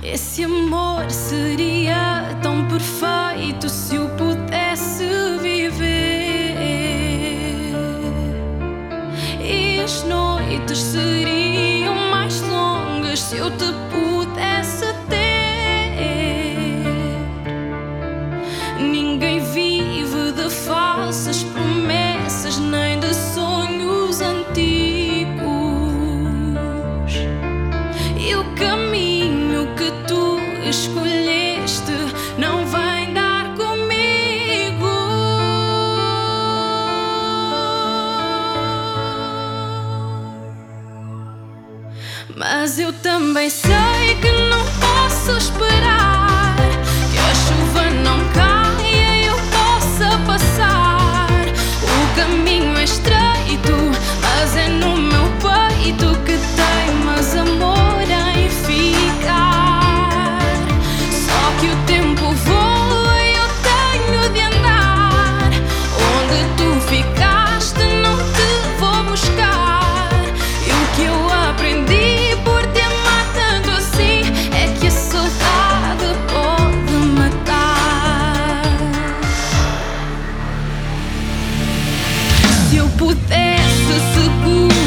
Esse amor seria tão perfeito se eu pudesse viver. E as noites seriam mais longas se eu te pudesse ter. Ninguém vive de falsas promessas nem de sonhos antigos. E o caminho que tu escolheste não vai dar comigo. Mas eu também sei que não posso esperar que a chuva não caia e eu possa passar. O caminho é estreito, mas é no meu peito que teimas, amor, em ficar. Só que o tempo voa e eu tenho de andar. Onde tu ficaste não te vou buscar. E o que eu aprendi por te amar tanto assim é que a saudade pode matar. Se eu pudesse segurar